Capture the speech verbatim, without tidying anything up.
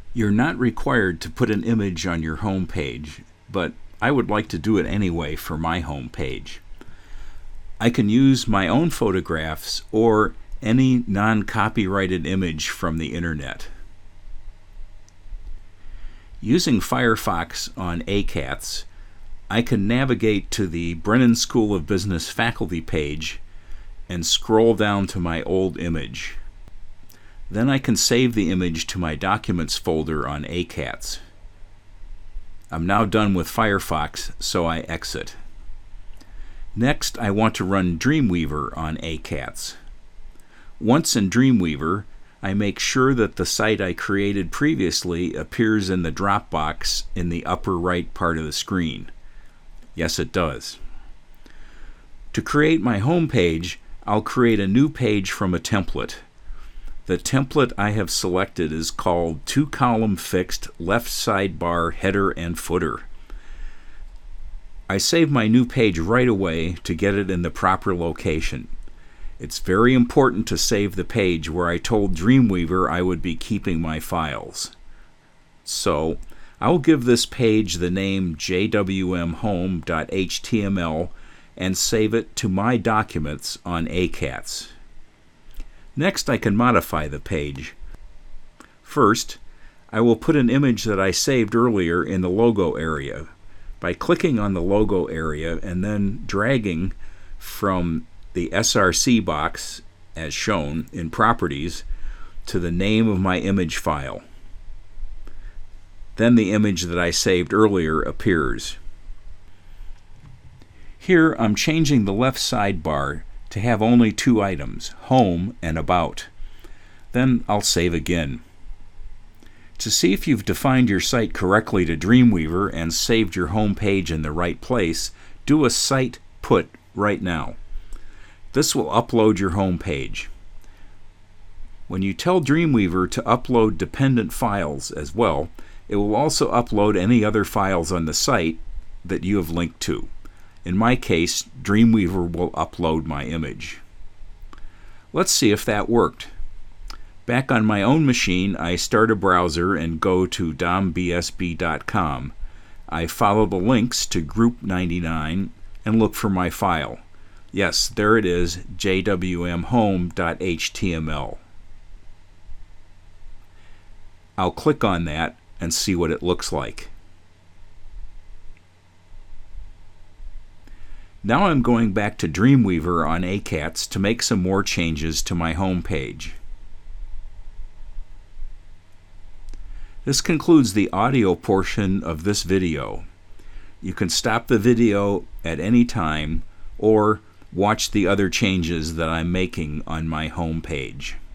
You're not required to put an image on your home page, but I would like to do it anyway for my home page. I can use my own photographs or any non-copyrighted image from the internet. Using Firefox on A CATS, I can navigate to the Brennan School of Business faculty page and scroll down to my old image. Then I can save the image to my Documents folder on A CATS. I'm now done with Firefox, so I exit. Next, I want to run Dreamweaver on A CATS. Once in Dreamweaver, I make sure that the site I created previously appears in the drop box in the upper right part of the screen. Yes, it does. To create my home page, I'll create a new page from a template. The template I have selected is called Two-Column Fixed Left Sidebar Header and Footer. I save my new page right away to get it in the proper location. It's very important to save the page where I told Dreamweaver I would be keeping my files. So, I'll give this page the name j w m home dot h t m l and save it to My Documents on A CATS. Next, I can modify the page. First, I will put an image that I saved earlier in the logo area by clicking on the logo area and then dragging from the S R C box, as shown in Properties, to the name of my image file. Then the image that I saved earlier appears. Here I'm changing the left sidebar to have only two items, Home and About. Then I'll save again. To see if you've defined your site correctly to Dreamweaver and saved your home page in the right place, do a site put right now. This will upload your home page. When you tell Dreamweaver to upload dependent files as well, it will also upload any other files on the site that you have linked to. In my case, Dreamweaver will upload my image. Let's see if that worked. Back on my own machine, I start a browser and go to dom b s b dot com. I follow the links to Group ninety-nine and look for my file. Yes, there it is, j w m home dot h t m l. I'll click on that and see what it looks like. Now I'm going back to Dreamweaver on A CATS to make some more changes to my home page. This concludes the audio portion of this video. You can stop the video at any time or watch the other changes that I'm making on my home page.